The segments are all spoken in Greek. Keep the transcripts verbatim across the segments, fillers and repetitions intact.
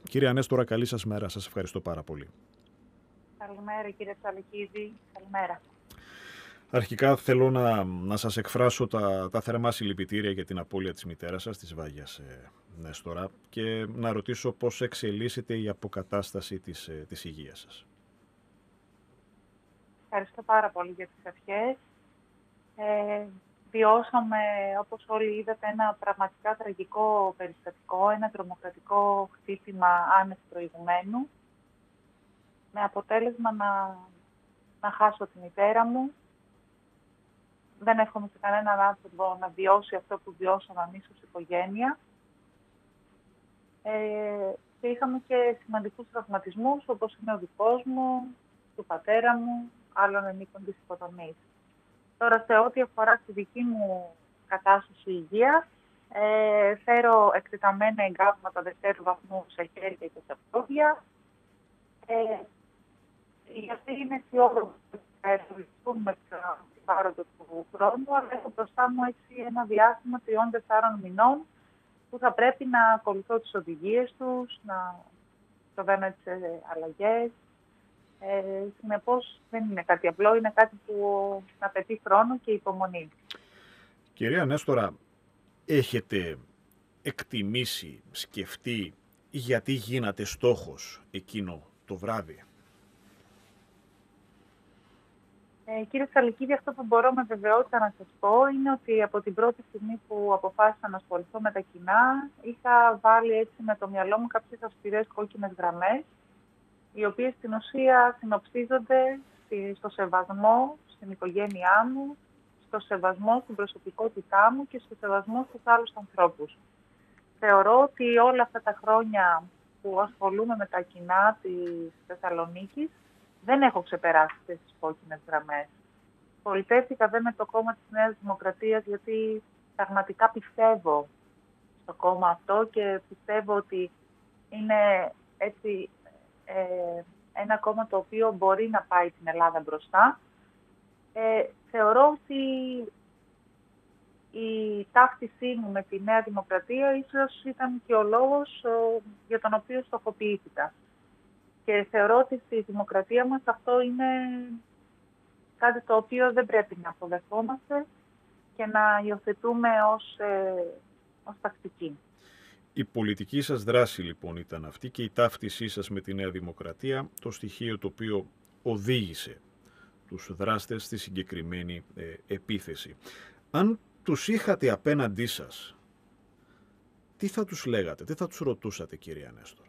Κύριε Ανέστορα, καλή σας μέρα. Σας ευχαριστώ πάρα πολύ. Καλημέρα κύριε Τσαλικίδη. Καλημέρα. Αρχικά θέλω να, να σας εκφράσω τα, τα θερμά συλληπιτήρια για την απώλεια της μητέρας σας, της Βάγιας ε, Νέστορα, και να ρωτήσω πώς εξελίσσεται η αποκατάσταση της, ε, της υγείας σας. Ευχαριστώ πάρα πολύ για τις ευχές. Ε, βιώσαμε, όπως όλοι είδατε, ένα πραγματικά τραγικό περιστατικό, ένα τρομοκρατικό χτύπημα άνευ προηγουμένου, με αποτέλεσμα να, να χάσω τη μητέρα μου. Δεν εύχομαι σε κανέναν άνθρωπο να βιώσει αυτό που βιώσαμε εμείς ως οικογένεια. Ε, και είχαμε και σημαντικούς τραυματισμούς, όπως είναι ο δικός μου, του πατέρα μου, άλλων ενίκων της υποδομής. Τώρα, σε ό,τι αφορά τη δική μου κατάσταση υγείας, ε, φέρω εκτεταμένα εγκάβματα δευτέρου βαθμού σε χέρια και σε πόδια. Ε, γιατί είναι αισιόδοξο ότι θα ερευνηθούν με την πάροδο του χρόνου, αλλά έχω μπροστά μου έτσι ένα διάστημα τριών τεσσάρων μηνών που θα πρέπει να ακολουθώ τις οδηγίες τους, να προβαίνω τις αλλαγές. Ε, συνεπώς δεν είναι κάτι απλό, είναι κάτι που απαιτεί χρόνο και υπομονή. Κυρία Νέστορα, έχετε εκτιμήσει, σκεφτεί γιατί γίνατε στόχος εκείνο το βράδυ? Ε, κύριε Τσαλικίδη, αυτό που μπορώ με βεβαιότητα να σας πω είναι ότι από την πρώτη στιγμή που αποφάσισα να ασχοληθώ με τα κοινά, είχα βάλει έτσι με το μυαλό μου κάποιες αυστηρές κόκκινες γραμμές, οι οποίες στην ουσία συνοψίζονται στο σεβασμό στην οικογένειά μου, στο σεβασμό στην προσωπικότητά μου και στο σεβασμό στους άλλους ανθρώπους. Θεωρώ ότι όλα αυτά τα χρόνια που ασχολούμαι με τα κοινά της Θεσσαλονίκης δεν έχω ξεπεράσει αυτές τις κόκκινες γραμμές. Πολιτεύτηκα δε με το κόμμα της Νέας Δημοκρατίας γιατί πραγματικά πιστεύω στο κόμμα αυτό και πιστεύω ότι είναι έτσι ε, ένα κόμμα το οποίο μπορεί να πάει την Ελλάδα μπροστά. Ε, θεωρώ ότι η ταύτισή μου με τη Νέα Δημοκρατία ίσως ήταν και ο λόγος ο, για τον οποίο στοχοποιήθηκα. Και θεωρώ ότι στη δημοκρατία μας αυτό είναι κάτι το οποίο δεν πρέπει να αποδεχόμαστε και να υιοθετούμε ως, ε, ως τακτική. Η πολιτική σας δράση λοιπόν ήταν αυτή και η ταύτισή σας με τη Νέα Δημοκρατία, το στοιχείο το οποίο οδήγησε τους δράστες στη συγκεκριμένη ε, επίθεση. Αν τους είχατε απέναντί σας, τι θα τους λέγατε, τι θα τους ρωτούσατε, κυρία Νέστορα?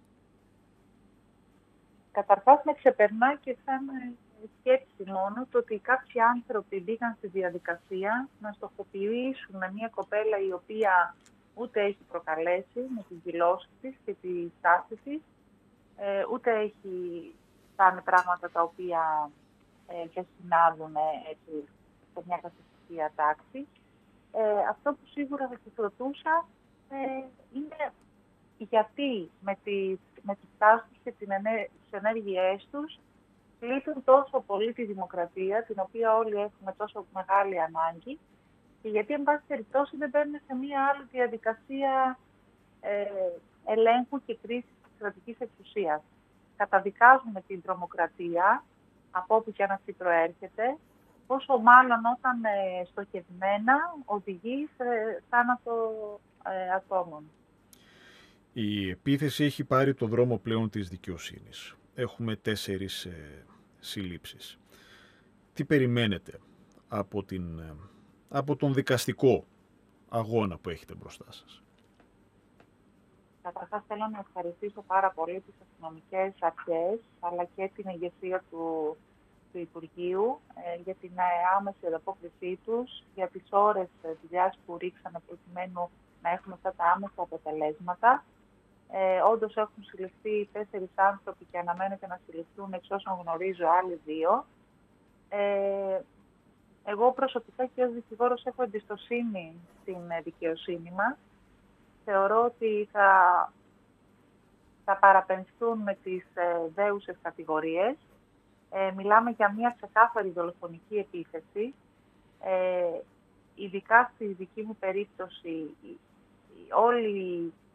Καταρχάς με ξεπερνά και σαν σκέψη μόνο το ότι κάποιοι άνθρωποι μπήκαν στη διαδικασία να στοχοποιήσουν μια κοπέλα η οποία ούτε έχει προκαλέσει με τις δηλώσεις της και τη στάση της, ε, ούτε έχει κάνει πράγματα τα οποία ε, δεν συνάδουν έτσι, σε μια καθιστική τάξη. Ε, αυτό που σίγουρα θα τους ρωτούσα ε, είναι γιατί με τις, με τις τάσεις και τις ενέργειές τους πλήττουν τόσο πολύ τη δημοκρατία, την οποία όλοι έχουμε τόσο μεγάλη ανάγκη, και γιατί, εν πάση περιπτώσει, δεν μπαίνουν σε μία άλλη διαδικασία ε, ελέγχου και κρίσης της κρατικής εξουσίας. Καταδικάζουμε την τρομοκρατία, από όπου και αν αυτή προέρχεται, πόσο μάλλον όταν ε, στοχευμένα οδηγεί σε θάνατο ε, ατόμων. Η επίθεση έχει πάρει το δρόμο πλέον της δικαιοσύνης. Έχουμε τέσσερις ε, συλλήψεις. Τι περιμένετε από, την, ε, από τον δικαστικό αγώνα που έχετε μπροστά σας? Καταρχάς θέλω να ευχαριστήσω πάρα πολύ τις αστυνομικές αρχές, αλλά και την ηγεσία του, του Υπουργείου ε, για την άμεση ανταπόκρισή τους, για τις ώρες δουλειάς που ρίξανε προκειμένου να έχουμε αυτά τα άμεσα αποτελέσματα. Ε, όντως έχουν συλληφθεί τέσσερις άνθρωποι και αναμένεται να συλληφθούν, εξ όσων γνωρίζω, άλλοι δύο. Ε, εγώ προσωπικά και ως δικηγόρος έχω εμπιστοσύνη στην δικαιοσύνη μας. Θεωρώ ότι θα, θα παραπεμφθούν με τις ε, δέουσες κατηγορίες. Ε, μιλάμε για μια ξεκάθαρη δολοφονική επίθεση. Ε, ειδικά στη δική μου περίπτωση, όλοι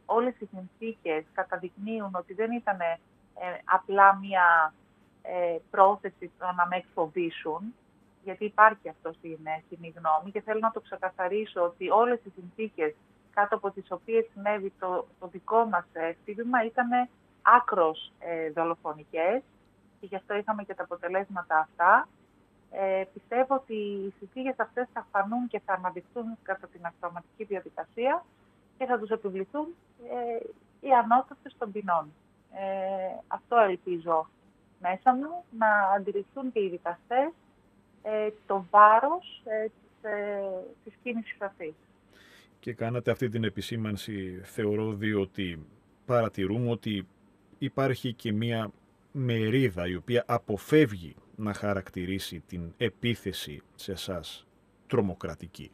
όλες οι συνθήκες καταδεικνύουν ότι δεν ήταν ε, απλά μία ε, πρόθεση το να με εκφοβήσουν, γιατί υπάρχει αυτό στην κοινή γνώμη και θέλω να το ξεκαθαρίσω ότι όλες οι συνθήκες κάτω από τις οποίες συνέβη το, το δικό μας χτύπημα ήταν άκρος ε, δολοφονικές και γι' αυτό είχαμε και τα αποτελέσματα αυτά. Ε, πιστεύω ότι οι συνθήκες αυτές θα φανούν και θα αναδειχθούν κατά την αξιωματική διαδικασία και θα τους επιβληθούν ε, οι ανώτατες των ποινών. Ε, αυτό ελπίζω μέσα μου, να αντιληφθούν και οι δικαστές ε, το βάρος ε, της, ε, της κίνησης αυτής. Και κάνατε αυτή την επισήμανση, θεωρώ, διότι παρατηρούμε ότι υπάρχει και μία μερίδα η οποία αποφεύγει να χαρακτηρίσει την επίθεση σε εσάς τρομοκρατική.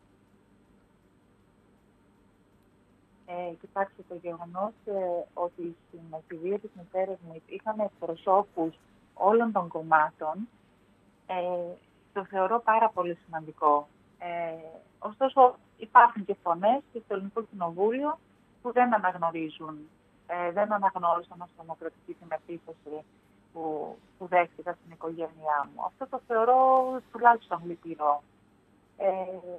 Ε, κοιτάξτε, το γεγονός ε, ότι στην εφηβεία της μητέρας μου είχαν εκπροσώπους όλων των κομμάτων, ε, το θεωρώ πάρα πολύ σημαντικό. Ε, ωστόσο, υπάρχουν και φωνές και στο Ελληνικό Κοινοβούλιο που δεν αναγνωρίζουν, ε, δεν αναγνώρισαν ως τρομοκρατική την επίθεση που, που δέχτηκα στην οικογένειά μου. Αυτό το θεωρώ τουλάχιστον λυπηρό. Ε,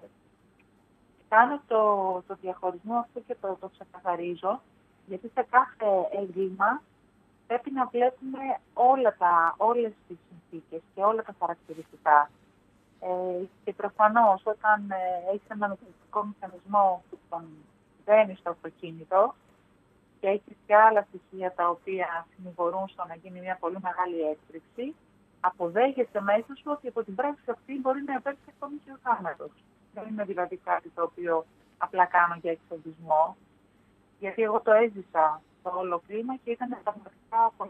κάνω το, το διαχωρισμό αυτό και το, το ξεκαθαρίζω, γιατί σε κάθε έγκλημα πρέπει να βλέπουμε όλα τα, όλες τις συνθήκες και όλα τα χαρακτηριστικά. Ε, και προφανώς όταν ε, έχεις έναν automatic μηχανισμό που τον δένει στο αυτοκίνητο και έχεις και άλλα στοιχεία τα οποία συνηγορούν στο να γίνει μια πολύ μεγάλη έκπληξη, αποδέχεσαι μέσα σου ότι από την πράξη αυτή μπορεί να υπάρξει ακόμη και ο θάνατος. Δεν είναι δηλαδή κάτι το οποίο απλά κάνω για εξοπλισμό, γιατί εγώ το έζησα το όλο κλίμα και ήταν πραγματικά πολύ.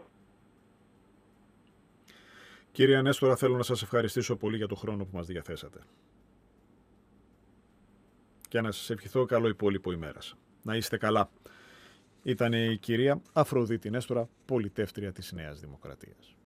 Κύριε Νέστορα, θέλω να σας ευχαριστήσω πολύ για το χρόνο που μας διαθέσατε. Και να σας ευχηθώ καλό υπόλοιπο ημέρας. Να είστε καλά. Ήταν η κυρία Αφροδίτη Νέστορα, πολιτεύτρια της Νέας Δημοκρατίας.